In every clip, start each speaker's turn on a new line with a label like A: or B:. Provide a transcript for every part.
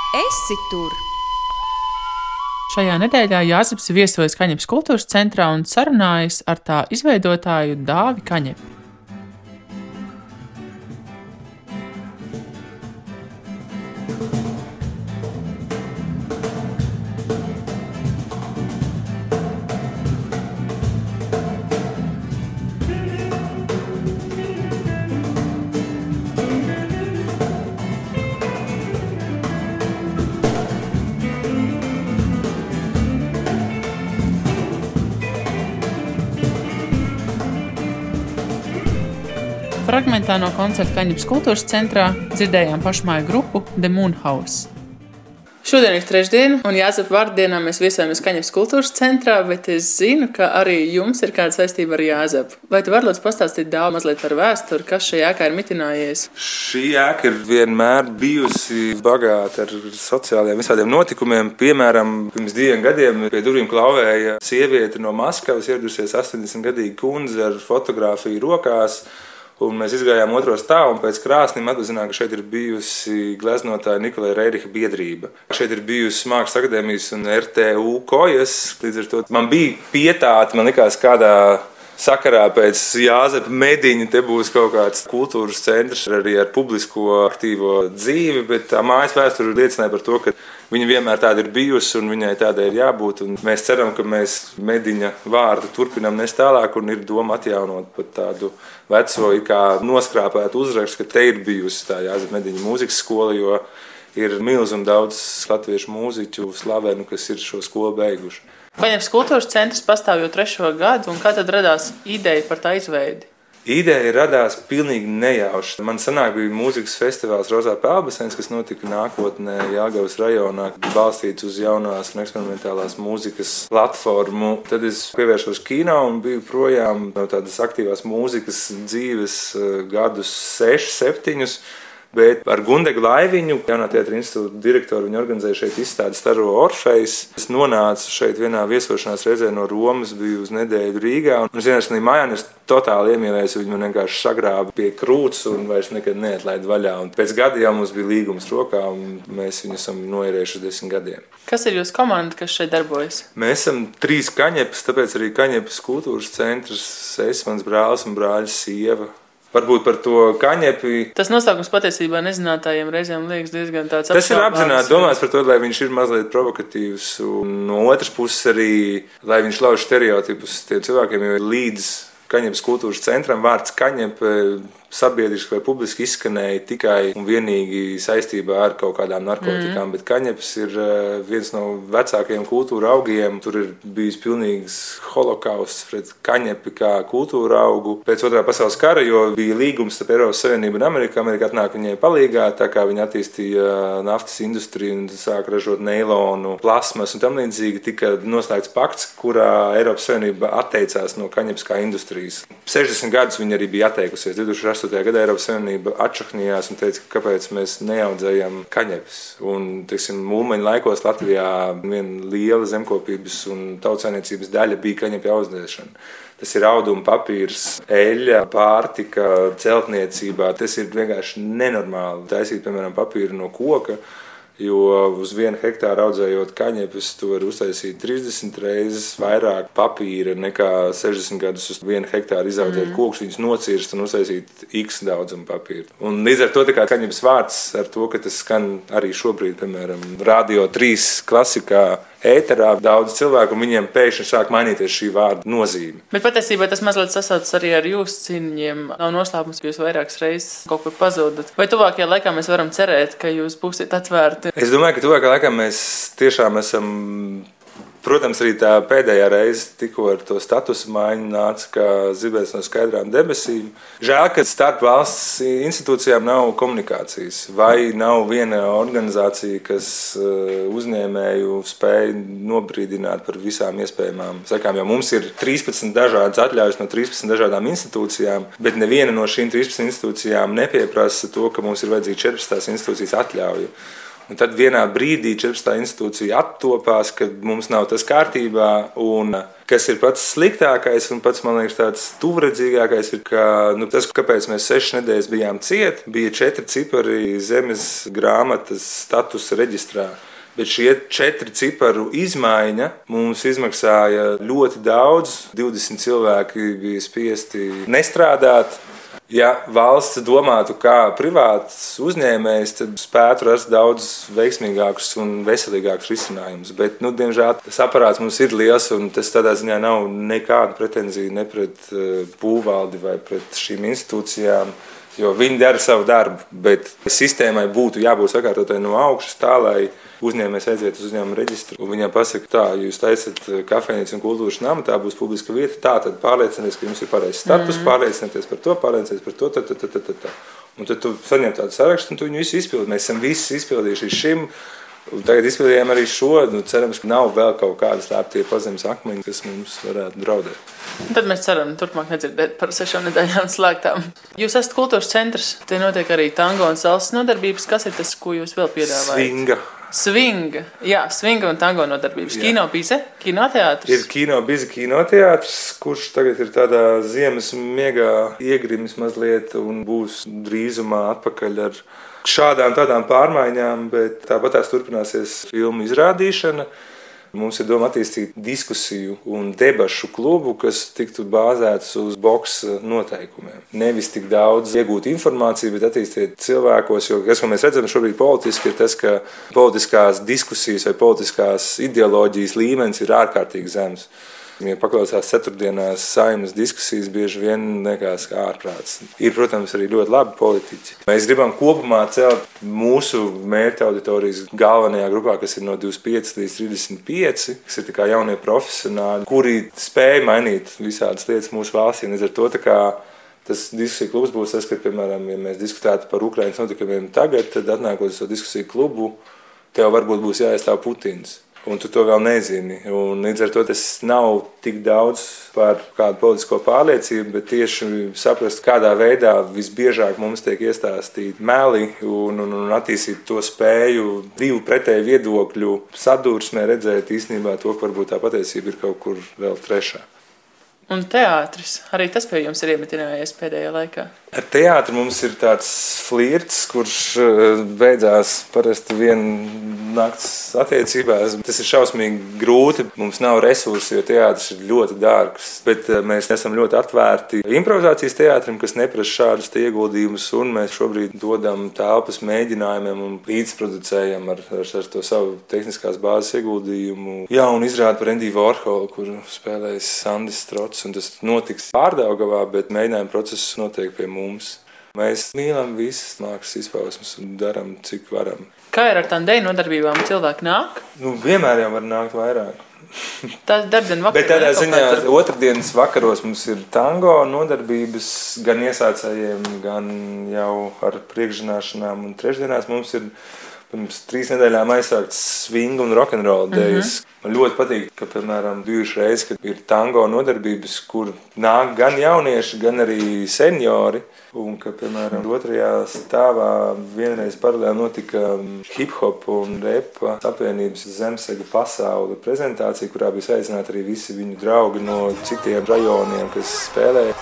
A: Esi tur!
B: Šajā nedēļā Jāzeps viesojas Kaņepes kultūras centrā un sarunājas ar tā izveidotāju Dāvi Kaņepi. Fragmentā no koncerta Kaņepes kultūras centrā dzirdējām pašmāju grupu The Moon House. Šodien ir trešdiena, un Jāzepa vārdienā mēs viesojamies Kaņepes kultūras centrā, bet es zinu, ka arī jums ir kāda saistība ar Jāzepu. Vai tu vari lūdzu pastāstīt Dāvi mazliet par vēsturi, kas šajā ēkā ir mitinājies?
C: Šī ēka ir vienmēr bijusi bagāta ar sociālajiem visādiem notikumiem. Piemēram, pirms 2 gadiem pie durvīm klauvēja sieviete no Maskavas, ieradusies 80-gadīga kundze ar fotogrāfiju rokās. Un mēs izgājām otro stāvu un pēc krāsnīm atpazinājām, ka šeit ir bijusi gleznotāja Nikolai Reiriha biedrība. Šeit ir bijusi Mākslas akadēmijas un RTU kojas. Līdz ar to man bija pietāti, man likās kādā sakarā pēc Jāzepa mediņa te būs kaut kāds kultūras centrs arī ar publisko aktīvo dzīvi, bet tā mājas vēsture liecināja par to, ka viņa vienmēr tāda ir bijusi un viņai tādai ir jābūt. Un mēs ceram, ka mēs mediņa vārdu turpinām nest tālāk un ir doma atjaunot pat tādu veco, kā noskrāpētu uzrakstu, ka te ir bijusi tā Jāzepa mediņa mūzikas skola, jo ir milzīgi daudz latviešu mūziķu slavenu, kas ir šo skolu beiguši.
B: Kaņepes kultūras centrs pastāv jau 3. gadu, un kā tad radās ideja par tā izveidi?
C: Ideja radās pilnīgi nejauši. Man sanāk bija mūzikas festivāls Rozā Pelbasens, kas notika nākotnē Jelgavas rajonā, balstīts uz jaunās un eksperimentālās mūzikas platformu. Tad es pievēršos kino un biju projām no tādas aktīvās mūzikas dzīves gadus 6, 7. Bet ar Gundegu Laiviņu, Jaunā teātra institūta direktoru, viņi organizēja šeit izstādi Staro Orfejs. Es nonācu šeit vienā viesošanās reizē no Romas, biju uz nedēļu Rīgā. Un es vienkārši mājā totāli iemīlējos, viņi man vienkārši sagrāba pie krūts un vairs nekad neatlaida vaļā. Un pēc gada jau mums bija līgums rokā un mēs viņu esam noierējuši 10 gadiem.
B: Kas ir jūsu komanda, kas šeit darbojas?
C: Mēs esam 3 Kaņepes, tāpēc arī Kaņepes kultūras centrs, es, mans brālis un brāļa sieva. Varbūt par to Kaņepi.
B: Tas nosaukums patiesībā nezinātājiem reizēm liekas diezgan tāds apšaubāms.
C: Tas ir apzināti domāts par to, lai viņš ir mazliet provokatīvs. Un no otras puses arī, lai viņš lauž stereotipus tiem cilvēkiem, jo līdz Kaņepes kultūras centram vārds Kaņepe sabiedriski vai publiski izskanēja tikai un vienīgi saistībā ar kaut kādām narkotikām, bet Kaņepes ir viens no vecākajiem kultūra augiem. Tur ir bijis pilnīgs holokausts pret Kaņepi kā kultūra augu pēc 2. pasaules kara, jo bija līgums starp Eiropas Savienību un Ameriku. Amerika atnāk viņai palīgā, tā kā viņi attīstīja naftas industriju un sāk ražot neilonu, plasmas un tam līdzīgi, tika noslēgts pakts, kurā Eiropas Savienība atteicās no Kaņepes kā industrijas. 60 gadus viņi arī bija atteikusies. 2008. gadā Eiropas Savienība atšaknījās un teica, ka kāpēc mēs neaudzējam Kaņepes. Un, teiksim, mūlmeņa laikos Latvijā viena liela zemkopības un tautsainiecības daļa bija Kaņepju audzēšana. Tas ir auduma papīrs, eļļa, pārtika, celtniecībā. Tas ir vienkārši nenormāli taisīt, piemēram, papīru no koka. Jo uz 1 hektāru audzējot Kaņepes, tu vari uztaisīt 30 reizes vairāk papīra nekā 60 gadus uz 1 hektāru izaudzēt kokus, viņus nocirst un uztaisīt x daudzumu papīru. Un līdz ar to tā kā Kaņepes vārds ar to, ka tas skan arī šobrīd, piemēram, Radio 3 klasikā ēterā daudz cilvēku, un viņiem pēkšņi sāk mainīties šī vārda nozīme.
B: Bet patiesībā tas mazliet sasaucas arī ar jūsu cīņiem. Nav noslēpums, ka jūs vairākas reizes kaut kur pazudat. Vai tuvākajā laikā mēs varam cerēt, ka jūs būsiet atvērti?
C: Es domāju, ka tuvākajā laikā mēs tiešām esam. Protams, arī tā pēdējā reize tikko ar to statusu maiņu nāca kā zibens no skaidrām debesīm. Žēl, ka starp valsts institūcijām nav komunikācijas. Vai nav viena organizācija, kas uzņēmēju spēj nobrīdināt par visām iespējamām sekām. Jo mums ir 13 dažādas atļaujas no 13 dažādām institūcijām, bet neviena no šīm 13 institūcijām nepieprasa to, ka mums ir vajadzīga 14 institūcijas atļauja. Un tad vienā brīdī 14. institūcija attopās, ka mums nav tas kārtībā. Un kas ir pats sliktākais un pats, man liekas, tāds tuvredzīgākais, ir, ka tas, kāpēc mēs 6 nedēļas bijām cieti, bija 4 cipari zemes grāmatas statusa reģistrā. Bet šie 4 ciparu izmaiņa mums izmaksāja ļoti daudz. 20 cilvēki bija spiesti nestrādāt. Ja valsts domātu kā privāts uzņēmējs, tad spētu rast daudz veiksmīgākus un veselīgākus risinājumus. Bet, diemžēl, tas aparāts mums ir liels, un tas tādā ziņā nav nekāda pretenzija ne pret būvvaldi vai pret šīm institūcijām, jo viņi dara savu darbu. Bet sistēmai būtu jābūt sakārtotai no augšas tā, lai uzņēmējs aiziet uz uzņēmuma reģistru un viņam pasaka, tā, jūs taisat kafejnīcu un kultūras namu, tā būs publiska vieta, tā, tad pārliecinieties, ka jums ir pareizs status, pārliecinieties par to, tā. Un tad tu saņem tādu sarakstu un tu viņu visu izpildi. Mēs esam visi izpildījuši šim, un tagad izpildījām arī šo, cerams, ka nav vēl kaut kādas slēptie pazemes akmeņi, kas mums varētu draudēt.
B: Un tad mēs ceram, turpmāk nedzirdēt par 6 nedēļām slēgtām. Jūs esat kultūras centrs, te notiek arī tango un salsas nodarbības. Kas ir tas, ko jūs vēl piedāvājat? Svinga. Jā, svinga un tango nodarbības. Kino bize, kinoteātris. Ir
C: kino bize, kinoteātris, kurš tagad ir tādā ziemas miegā iegrimis mazliet un būs drīzumā atpakaļ ar šādām tādām pārmaiņām, bet tāpat tās turpināsies filmu izrādīšana. Mums ir doma attīstīt diskusiju un debašu klubu, kas tiktu bāzēts uz boksa noteikumiem. Nevis tik daudz iegūt informāciju, bet attīstīt cilvēkos, jo tas, ko mēs redzam šobrīd politiski, ir tas, ka politiskās diskusijas vai politiskās ideoloģijas līmenis ir ārkārtīgi zems. Ja paklausās ceturtdienās Saeimas diskusijas, bieži vien liekas kā ārprāts. Ir, protams, arī ļoti labi politiķi. Mēs gribam kopumā celt mūsu mērķa auditorijas galvenajā grupā, kas ir no 25 līdz 35, kas ir kā jaunie profesionāļi, kuri spēj mainīt visādas lietas mūsu valstī. Līdz ar to tas diskusiju klubs būs tas, ka, piemēram, ja mēs diskutētu par Ukrainas notikumiem tagad, tad atnākot uz to diskusiju klubu, tev varbūt būs jāaizstāv Putins. Un tu to vēl nezini. Un līdz ar to tas nav tik daudz par kādu politisko pārliecību, bet tieši saprast, kādā veidā visbiežāk mums tiek iestāstīti meli un attīstīt to spēju divu pretēju viedokļu sadursmē redzēt īstenībā to, ka varbūt tā patiesība ir kaut kur vēl trešā.
B: Un teātris, arī tas pie jums ir iemetinājies pēdējā laikā?
C: Ar teātri mums ir tāds flirts, kurš beidzās parasti nakts attiecībās. Tas ir šausmīgi grūti. Mums nav resursi, jo teātris ir ļoti dārgs. Bet mēs esam ļoti atvērti improvizācijas teātrim, kas neprasa šādus ieguldījumus. Un mēs šobrīd dodam telpas mēģinājumiem un līdzproducējam ar to savu tehniskās bāzes ieguldījumu. Jā, un izrādi par Endiju Vorholu, kur spēlējas Sandis Strots. Un tas notiks Pārdaugavā, bet mēģinājuma process notiek pie mums. Mēs mīlam visas mākslas izpausmes un darām, cik varam.
B: Kā ir ar tām deju nodarbībām? Cilvēki nāk?
C: Vienmēr jau var nākt vairāk.
B: Tās darbdien vakarā.
C: Bet tādā ziņā otrdienas vakaros mums ir tango nodarbības gan iesācējiem, gan jau ar priekšzināšanām. Un trešdienās mums ir pirms 3 nedēļām aizsākts swing un rock'n'roll dejas. Man ļoti patīk, ka, piemēram, bijuši reizi, kad ir tango nodarbības, kur nāk gan jaunieši, gan arī seniori. Un, ka, piemēram, 2. stāvā vienreiz paralēli notika hip-hop un repa apvienības Zemsega pasaule prezentācija, kurā bija saicināti arī visi viņu draugi no citiem rajoniem, kas spēlēja.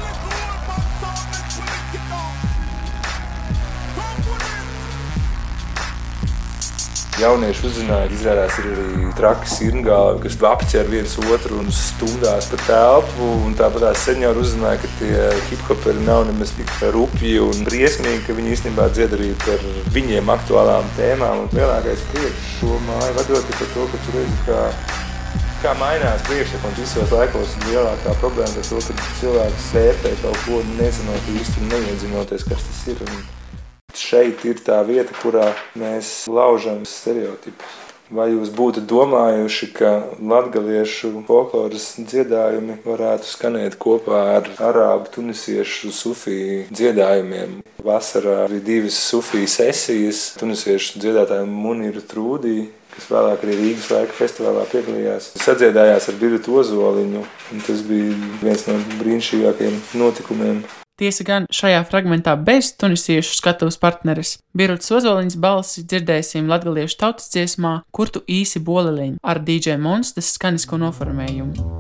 C: Jaunieši uzzināja, ka izrādās ir arī traki sirngāli, kas apķer viens otru un stundās pa telpu. Un tāpat seniori uzzināja, ka tie hip-hoperi nav nemaz tik rupji un briesmīgi, ka viņi īstenībā dzied arī par viņiem aktuālām tēmām. Un lielākais prieks šo māju vadot ir par to, ka tu redzi, kā mainās priekšsakot visos laikos. Lielākā problēma ir to, ka cilvēks vērtē kaut ko nezinot īsti un neiedzinoties, kas tas ir. Un šeit ir tā vieta, kurā mēs laužam stereotipus. Vai jūs būtu domājuši, ka latgaliešu folkloras dziedājumi varētu skanēt kopā ar arābu tunisiešu sufiju dziedājumiem? Vasarā bija 2 sufiju sesijas. Tunisiešu dziedātājiem Muniru Trūdī, kas vēlāk arī Rīgas laika festivālā piedalījās, sadziedājās ar Birtu Ozoliņu. Tas bija viens no brīnišķīgākajiem notikumiem.
B: Tiesa gan šajā fragmentā bez tunisiešu skatuves partneres. Birutas Ozoliņas balsi dzirdēsim latgaliešu tautas dziesmā Kur tu īsi boleliņ ar DJ Monstas skanisko noformējumu.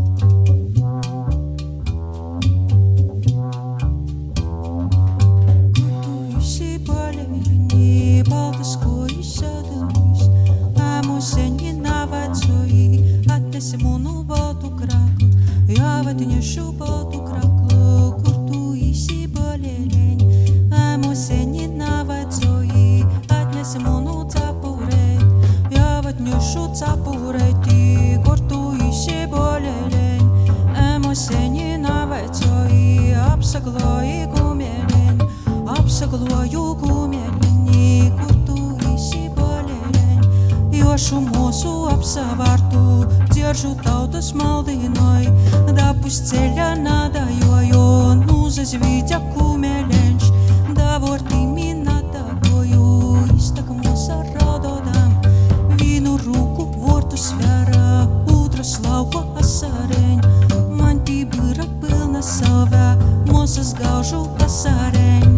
A: Mūsu apsavārtu, dzieržu tautas maldinoj, dapus ceļa nadajojo, nūzes vidja kumeļenš, davorti minatagoju, istak mūsa raudodam, vīnu rūku vortu sfera, udras lauko asareņ, man tī byra pilna savā, mūsas gaužu asareņ.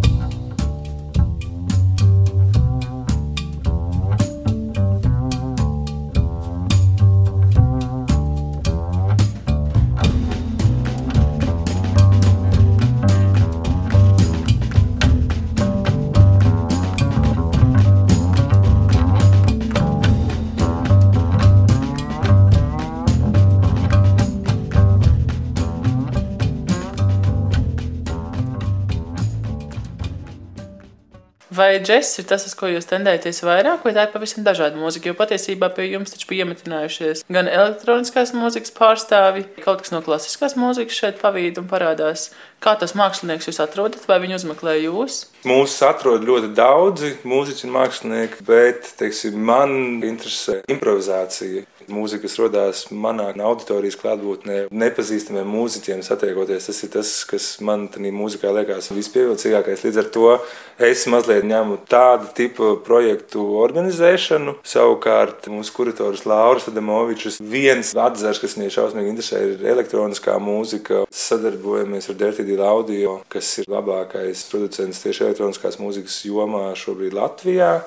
B: Vai džess ir tas, uz ko jūs tendēties vairāk, vai tā ir pavisam dažāda mūzika? Jo patiesībā pie jums taču bija iemetinājušies gan elektroniskās mūzikas pārstāvi, kaut kas no klasiskās mūzikas šeit pavīd un parādās. Kā tos mākslinieks jūs atrodat, vai viņi uzmeklē jūs?
C: Mūs atrod ļoti daudzi mūziķi un mākslinieki, bet, teiksim, man interesē improvizācija. Mūzika, kas rodās manā auditorijas klātbūtnē, nepazīstamiem mūziķiem satiekoties, tas ir tas, kas man tādā mūzikā liekas vispievilcīgākais. Līdz ar to es mazliet ņemu tādu tipu projektu organizēšanu. Savukārt mūsu kurators Lauris Adamovičs, viens atzars, kas viņai šausmīgi interesē, ir elektroniskā mūzika. Sadarbojamies ar Dirty Deal Audio, kas ir labākais producents tieši elektroniskās mūzikas jomā šobrīd Latvijā.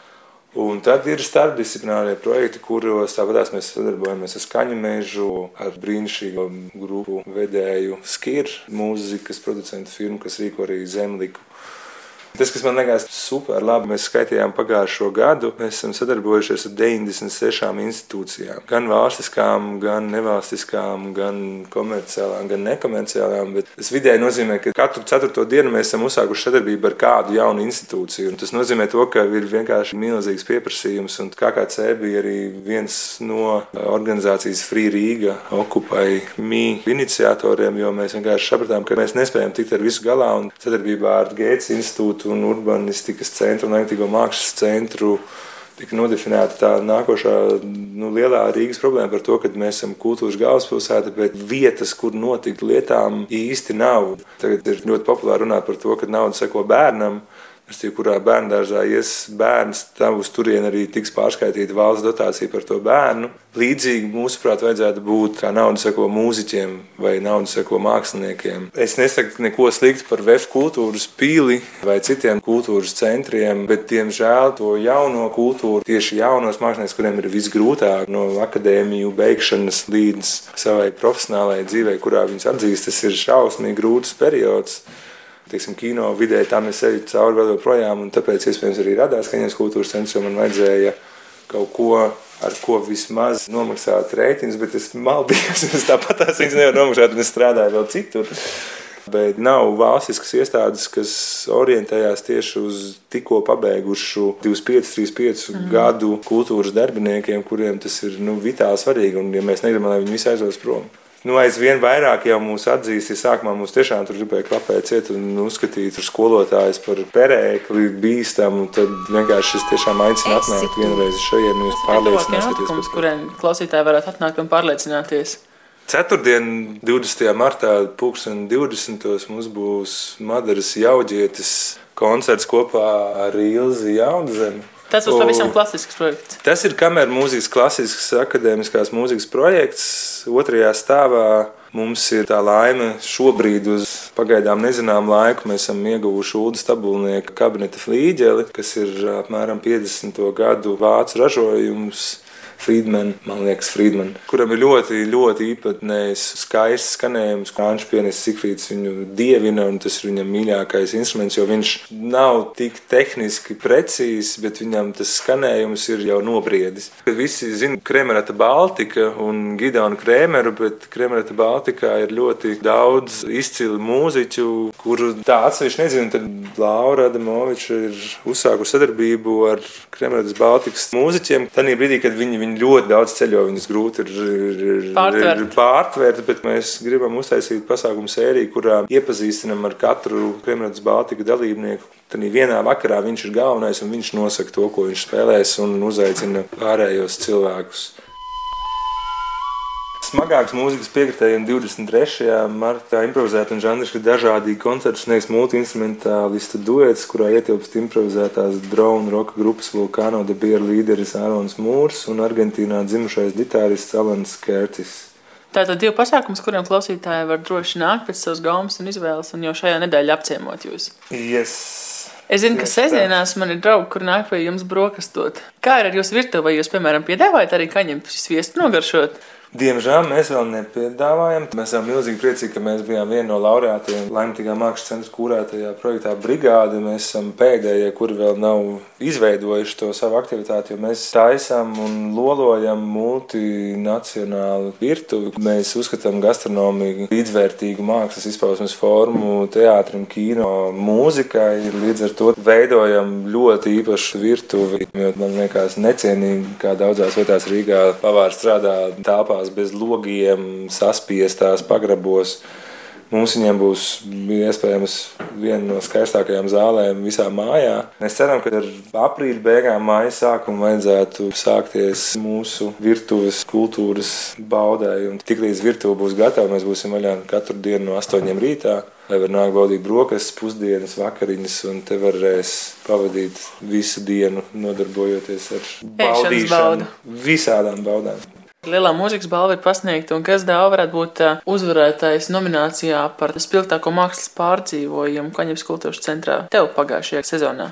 C: Un tad ir starpdisciplinārie projekti, kuros tāpatās mēs sadarbojamies ar Skaņamežu, ar brīnišķīgo grupu vedēju Skir, mūzikas producentu firmu, kas rīko arī Zemliku. Tas, kas man liekas super labi, mēs skaitījām pagājušo gadu, mēs esam sadarbojušies ar 96 institūcijām. Gan valstiskām, gan nevalstiskām, gan komerciālām, gan nekomerciālām. Bet tas vidēji nozīmē, ka katru 4. dienu mēs esam uzsākuši sadarbību ar kādu jaunu institūciju. Un tas nozīmē to, ka ir vienkārši milzīgs pieprasījums. Un KKC bija arī viens no organizācijas Free Riga Occupy Me iniciatoriem, jo mēs vienkārši sapratām, ka mēs nespējam tikt ar visu galā un sadarbībā ar Gētas institūtu un urbanistikas centru un elektīgo mākslas centru tika nodefinēta tā nākošā lielā Rīgas problēma par to, ka mēs esam kultūras galvaspilsēta, bet vietas, kur notikt lietām, īsti nav. Tagad ir ļoti populāri runāt par to, ka nauda seko bērnam. Kurā bērndārzā ies bērns, tam uz turieni arī tiks pārskaitīta valsts dotācija par to bērnu. Līdzīgi, mūsuprāt, vajadzētu būt, kā nauda seko mūziķiem vai nauda seko māksliniekiem. Es nesaku neko sliktu par VF kultūras pīli vai citiem kultūras centriem, bet, diemžēl, to jauno kultūru, tieši jaunos mākslinieks, kuriem ir visgrūtāk no akadēmiju beigšanas līdz savai profesionālajai dzīvei, kurā viņus atzīst, tas ir šausmīgi grūts periods. Teiksim, kino vidē tam es eju cauri vēl joprojām, un tāpēc iespējams arī radās Kaņevas kultūras centrs, jo man vajadzēja kaut ko, ar ko vismaz nomaksāt rēķinus, bet es maldījos, es tāpat tās viņas nevaru nomaksāt, un es strādāju vēl citur. Bet nav valstiskas iestādes, kas orientējās tieši uz tikko pabeigušu 25-35 gadu kultūras darbiniekiem, kuriem tas ir vitāli svarīgi, un ja mēs negribam, lai viņi visi aizvās prom. Aizvien vairāk jau mūs atzīst, ja sākumā mūs tiešām tur gribēja klapēt ciet un uzskatīt skolotājus par perēkli, bīstamu, tad vienkārši es tiešām aicinu atnākt vienreiz šajien un jūs pārliecināties.
B: Kuriem klausītāji varētu atnākt un pārliecināties?
C: Ceturtdien, 20. martā, 2020. mums būs Madaras Jauģietes koncerts kopā ar Ilzi Jaunzemi.
B: Tas būs pavisam klasisks projekts.
C: Tas ir kameru mūzikas klasisks akadēmiskās mūzikas projekts. 2. stāvā Mums ir tā laime šobrīd uz pagaidām nezinām laiku. Mēs esam ieguvuši Ulda Stabulnieka kabineta flīģeli, kas ir apmēram 50. gadu vācu ražojums. Friedman, kuram ir ļoti, ļoti īpatnējs, skaists skanējums. Franču pianists Sigfrīds viņu dievina, un tas ir viņam mīļākais instruments, jo viņš nav tik tehniski precīzs, bet viņam tas skanējums ir jau nobriedis. Visi zina Kremerata Baltika un Gideonu Kremeru, bet Kremerata Baltikā ir ļoti daudz izcilu mūziķu, kuru tā atsevišķi nezinu. Tad Laura Adamoviča ir uzsākusi sadarbību ar Kremeratas Baltikas mūziķiem. Tanī brīdī, kad viņi ļoti daudz ceļo, viņas grūti ir pārtvērt, bet mēs gribam uztaisīt pasākumu sēriju, kurā iepazīstinam ar katru Kremeratas Baltika dalībnieku. Tanī vienā vakarā viņš ir galvenais un viņš nosaka to, ko viņš spēlēs un uzaicina pārējos cilvēkus. Smagāks mūzikas piekritējiem 23. martā improvizēta un žanriski dažādīgi koncerti sniegs multi-instrumentālistu duets, kurā ietilpst improvizētās drone roka grupas Vulcano de Beer līderis Ārons Mūrs un Argentīnā dzimušais ģitārists Alans Kērtis.
B: Tātad 2 pasākums, kuriem klausītāji var droši nākt pēc savas gaumas un izvēles un jau šajā nedēļā apciemot jūs.
C: Yes.
B: Es zinu, ka sestdienās man ir draugi, kur nāk pie jums brokastot. Kā ir ar jūsu virtuvi? Vai jūs, piemēram, piedāvājat arī kaņepes sviestu nogaršot?
C: Diemžēl mēs vēl nepiedāvājam. Mēs esam milzīgi priecīgi, ka mēs bijām viena no laureātiem Laimīgā mākslas centra kūrētajā projektā Brigāde. Mēs esam pēdējie, kuri vēl nav izveidojuši to savu aktivitāti, jo mēs taisām un lolojam multinacionālu virtuvi. Mēs uzskatām gastronomiju līdzvērtīgu mākslas izpausmes formu teātrim, kino, mūzikai. Līdz ar to veidojam ļoti īpašu virtuvi. Man liekas necienīgi, kā daudzās vietās Rīgā pavāri strādā telpās bez logiem, saspiestās pagrabos. Mums viņiem būs iespējams viena no skaistākajām zālēm visā mājā. Mēs ceram, ka ar aprīļa beigām māja sākumu vajadzētu sākties mūsu virtuves kultūras baudai. Un tiklīdz virtuve būs gatava, mēs būsim vaļā katru dienu no 8 rītā, lai var nākt baudīt brokastis, pusdienas, vakariņas, un te varēs pavadīt visu dienu nodarbojoties ar baudīšanu, visādām baudām.
B: Lielā mūzikas balva ir pasniegta, un kas dāva varētu būt uzvarētājs nominācijā par spilgtāko mākslas pārdzīvojumu Kaņepes kultūras centrā tev pagājušajā sezonā?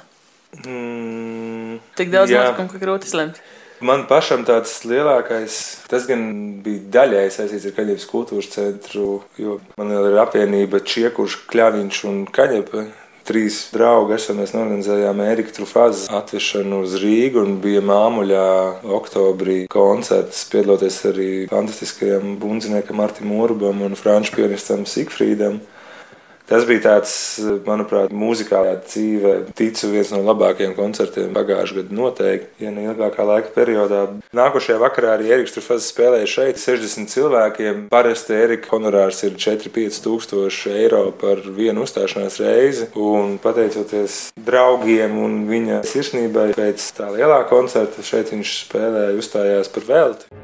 B: Tik daudz notikumu, ka grūti izlemt.
C: Man pašam tāds lielākais, tas gan bija daļai saistīts ar Kaņepes kultūras centru, jo man vēl ir apvienība Čiekuši, Kļaviņš un Kaņepe. 3 draugi esam, mēs norganizējām Ērika Trufazes atvešanu uz Rīgu un bija Māmuļā oktobrī koncerts, piedaloties arī fantastiskajam bundziniekam Martim Urbam un franču pianistam Sigfrīdam. Tas bija tāds, manuprāt, mūzikālā dzīve, ticu viens no labākajiem koncertiem pagājušajā gadā noteikti, ja ne ilgākā laika periodā. Nākošajā vakarā arī Ēriks Trufazes spēlēja šeit 60 cilvēkiem. Parasti Ērika honorārs ir 4-5 tūkstoši eiro par vienu uzstāšanās reizi. Un pateicoties draugiem un viņa sirsnībai pēc tā lielā koncerta, šeit viņš spēlēja, uzstājās par velti.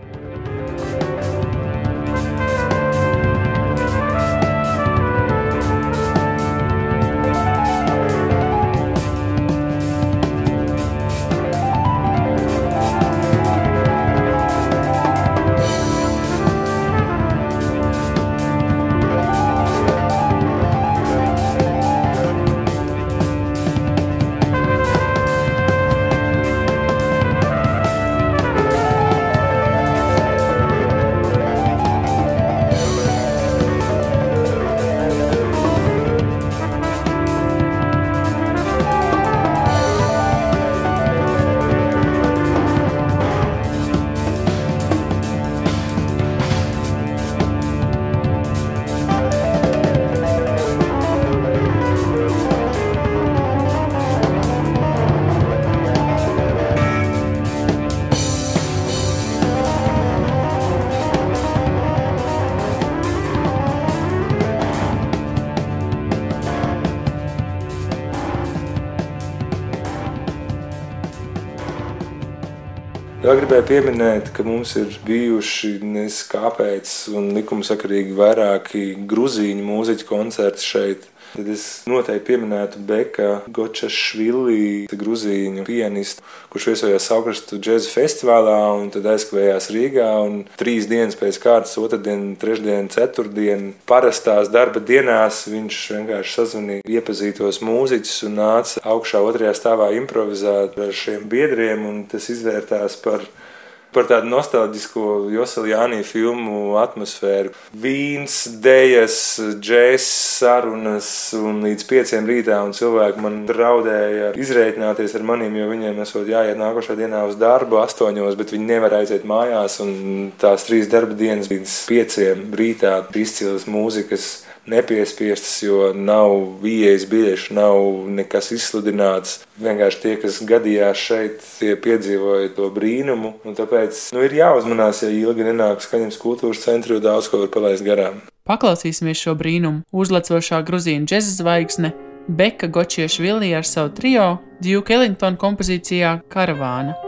C: Vēl gribēju pieminēt, ka mums ir bijuši neskāpēc un likumsakarīgi vairāki gruzīņu mūziķu koncerti šeit. Tad es noteikti pieminētu Beka Gočašvili, gruzīņu pianistu, kurš viesojās Saukrastu džēza festivālā un tad aizkavējās Rīgā. Un 3 dienas pēc kārtas, 2. diena, 3. diena, 4. diena, parastās darba dienās viņš vienkārši sazvanīja iepazītos mūziķus un nāca augšā 2. stāvā improvizēt ar šiem biedriem, un tas izvērtās par tādu nostalģisko Josiljānī filmu atmosfēru. Vīns, dejas, džēs, sarunas un līdz 5 rītā, un cilvēki man draudēja izreikināties ar maniem, jo viņiem esot jāiet nākošā dienā uz darbu 8, bet viņi nevar aiziet mājās, un tās 3 darba dienas līdz 5 rītā izcils mūzikas nepiespiestas, jo nav ieejas biļešu, nav nekas izsludināts. Vienkārši tie, kas gadījās šeit, tie piedzīvoja to brīnumu. Un tāpēc ir jāuzmanās, ja ilgi nenāk uz Kaņepes kultūras centru, jo daudz ko var palaist garām.
B: Paklausīsimies šo brīnumu. Uzlecošā gruzīņu džeza zvaigzne Beka Gočašvili ar savu trio Duke Ellington kompozīcijā Karavāna.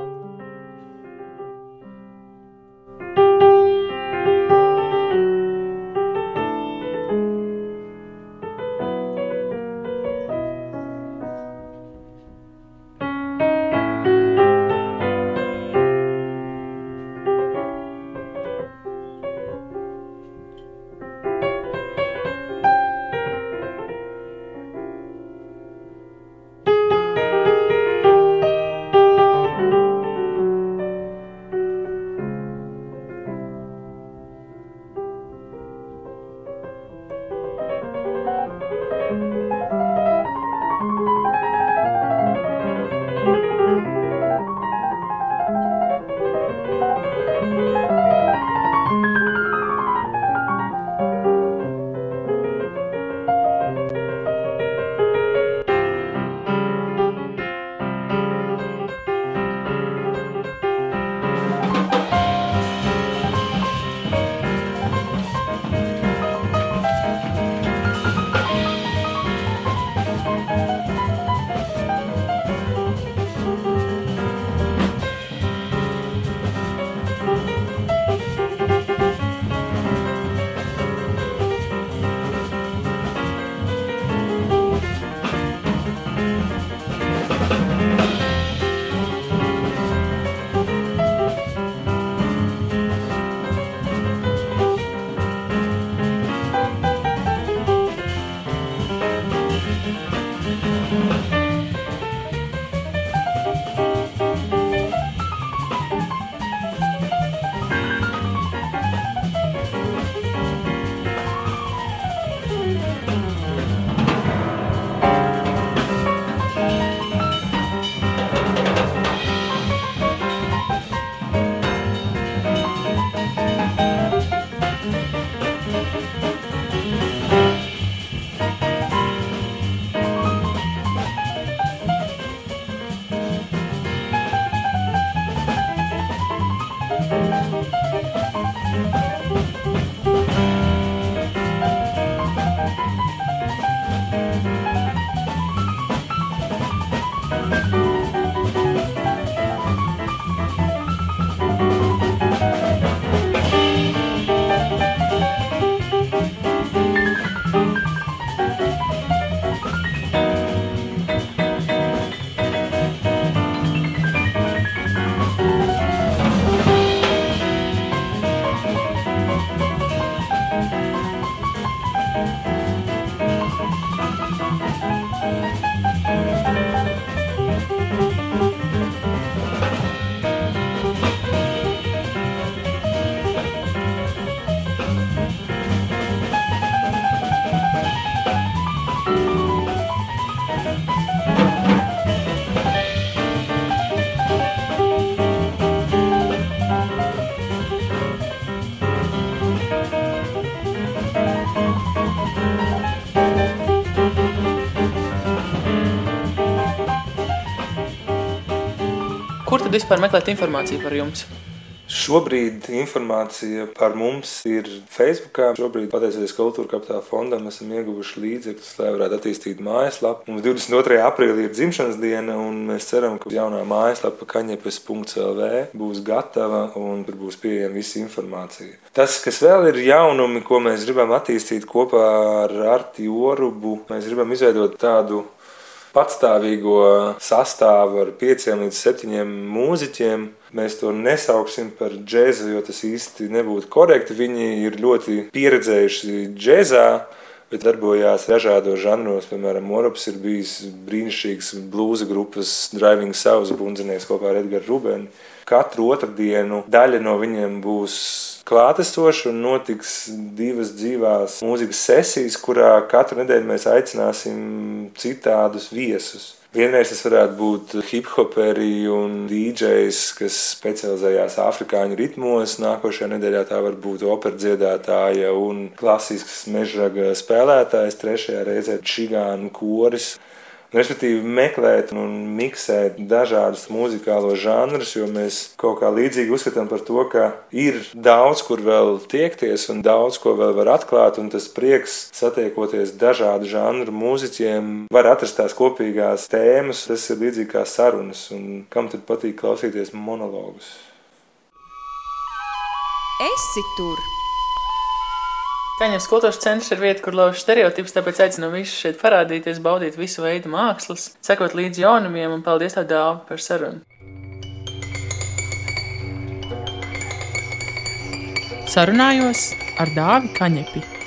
B: Kur tad vispār meklēt informāciju par jums?
C: Šobrīd informācija par mums ir Facebookā. Šobrīd, pateicoties Kultūra Kapitāla fondam, esam ieguvuši līdzekļus, lai varētu attīstīt mājaslapu. Mums 22. aprīlī ir dzimšanas diena, un mēs ceram, ka jaunā mājaslapa kaņepes.lv būs gatava un tur būs pieejama visa informācija. Tas, kas vēl ir jaunumi, ko mēs gribam attīstīt kopā ar Arti Orubu, mēs gribam izveidot tādu patstāvīgo sastāvu ar 5 līdz 7 mūziķiem. Mēs to nesauksim par džēzu, jo tas īsti nebūtu korekti. Viņi ir ļoti pieredzējuši džēzā, bet darbojās dažādos žanros. Piemēram, Orups ir bijis brīnišķīgs blūza grupas Driving South bundzinieks kopā ar Edgaru Rubeni. Katru otrdienu daļa no viņiem būs klātesoša un notiks 2 dzīvās mūzikas sesijas, kurā katru nedēļu mēs aicināsim citādus viesus. Vienreiz tas varētu būt hiphoperi un DJs, kas specializējās afrikāņu ritmos. Nākošajā nedēļā tā var būt operdziedātāja un klasisks mežraga spēlētājs. Trešajā reizē čigānu koris. Respektīvi meklēt un miksēt dažādus muzikālos žanrus, jo mēs kaut kā līdzīgi uzskatām par to, ka ir daudz, kur vēl tiekties un daudz, ko vēl var atklāt, un tas prieks satiekoties dažādu žanru mūziķiem, var atrast tās kopīgās tēmas, tas ir līdzīgi kā sarunas, un kam tad patīk klausīties monologus.
A: Esi tur!
B: Kaņepes kultūras centrs ir vieta, kur lauž stereotipus, tāpēc aicinu visus šeit parādīties, baudīt visu veidu mākslas, sekot līdz jaunumiem, un paldies tev, Dāvi, par sarunu. Sarunājos ar Dāvi Kaņepi.